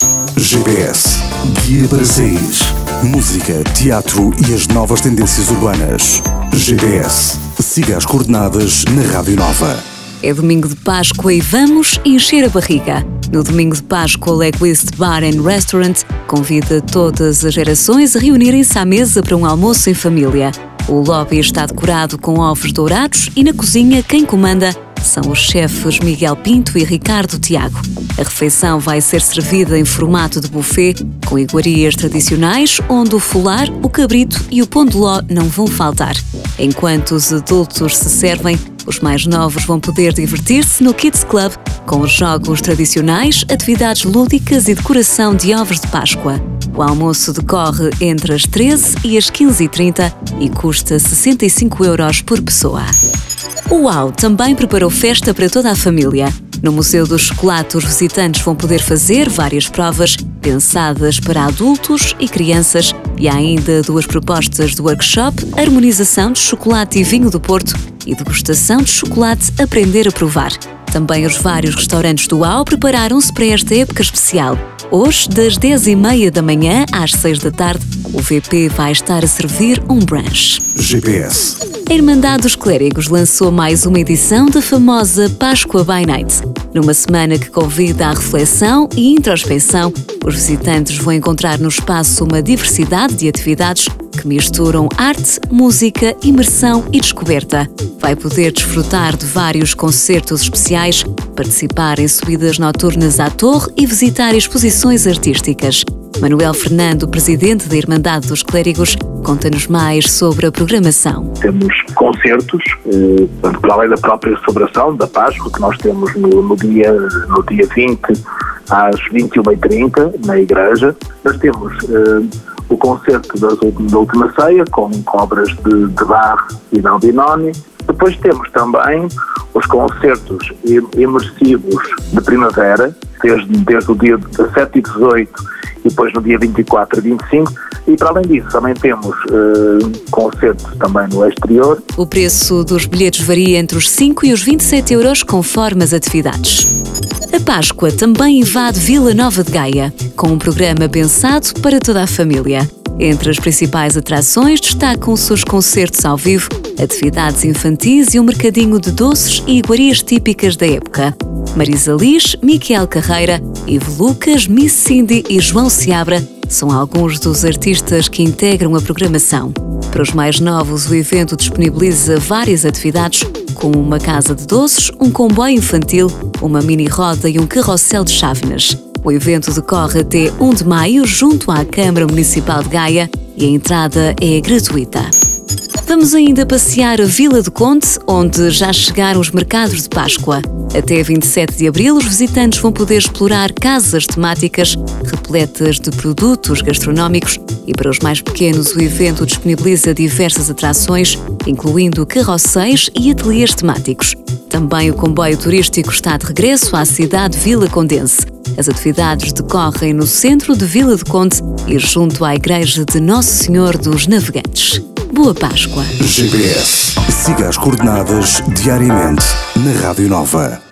GPS, guia para sair. Música, teatro e as novas tendências urbanas. GPS, siga as coordenadas na Rádio Nova. É domingo de Páscoa e vamos encher a barriga. No domingo de Páscoa, o Leguist Bar and Restaurant convida todas as gerações a reunirem-se à mesa para um almoço em família. O lobby está decorado com ovos dourados e na cozinha quem comanda são os chefes Miguel Pinto e Ricardo Tiago. A refeição vai ser servida em formato de buffet, com iguarias tradicionais, onde o folar, o cabrito e o pão de ló não vão faltar. Enquanto os adultos se servem, os mais novos vão poder divertir-se no Kids Club, com jogos tradicionais, atividades lúdicas e decoração de ovos de Páscoa. O almoço decorre entre as 13 e as 15h30 e custa 65 € por pessoa. O UAU também preparou festa para toda a família. No Museu do Chocolate, os visitantes vão poder fazer várias provas pensadas para adultos e crianças e há ainda 2 propostas do workshop: harmonização de chocolate e vinho do Porto e degustação de chocolate Aprender a Provar. Também os vários restaurantes do UAU prepararam-se para esta época especial. Hoje, das 10h30 da manhã às 6 da tarde, o VP vai estar a servir um brunch. GPS. A Irmandade dos Clérigos lançou mais uma edição da famosa Páscoa by Night. Numa semana que convida à reflexão e introspecção, os visitantes vão encontrar no espaço uma diversidade de atividades que misturam arte, música, imersão e descoberta. Vai poder desfrutar de vários concertos especiais, participar em subidas noturnas à torre e visitar exposições artísticas. Manuel Fernando, presidente da Irmandade dos Clérigos, conta-nos mais sobre a programação. Temos concertos, para além da própria celebração da Páscoa, que nós temos no dia 20 às 21h30 na igreja. Nós temos o concerto da Última Ceia, com obras de Bach e de Albinoni. Depois temos também os concertos imersivos de primavera, desde o dia 17 e 18, e depois no dia 24 e 25, e para além disso também temos concertos também no exterior. O preço dos bilhetes varia entre os 5 e os 27 € conforme as atividades. A Páscoa também invade Vila Nova de Gaia, com um programa pensado para toda a família. Entre as principais atrações destacam-se os concertos ao vivo, atividades infantis e um mercadinho de doces e iguarias típicas da época. Marisa Liz, Miquel Carreira, Ivo Lucas, Miss Cindy e João Seabra são alguns dos artistas que integram a programação. Para os mais novos, o evento disponibiliza várias atividades, como uma casa de doces, um comboio infantil, uma mini-roda e um carrossel de chávenas. O evento decorre até 1 de maio, junto à Câmara Municipal de Gaia, e a entrada é gratuita. Vamos ainda passear a Vila do Conde, onde já chegaram os mercados de Páscoa. Até 27 de abril, os visitantes vão poder explorar casas temáticas repletas de produtos gastronómicos e para os mais pequenos o evento disponibiliza diversas atrações, incluindo carrosséis e ateliês temáticos. Também o comboio turístico está de regresso à cidade vilacondense. As atividades decorrem no centro de Vila do Conde e junto à Igreja de Nosso Senhor dos Navegantes. Boa Páscoa! GPS. Siga as coordenadas diariamente na Rádio Nova.